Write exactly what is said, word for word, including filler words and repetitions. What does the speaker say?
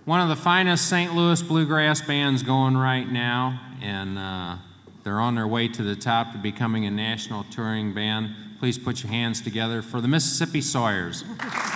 one of the finest Saint Louis bluegrass bands going right now, and uh, they're on their way to the top to becoming a national touring band. Please put your hands together for the Mississippi Sawyers.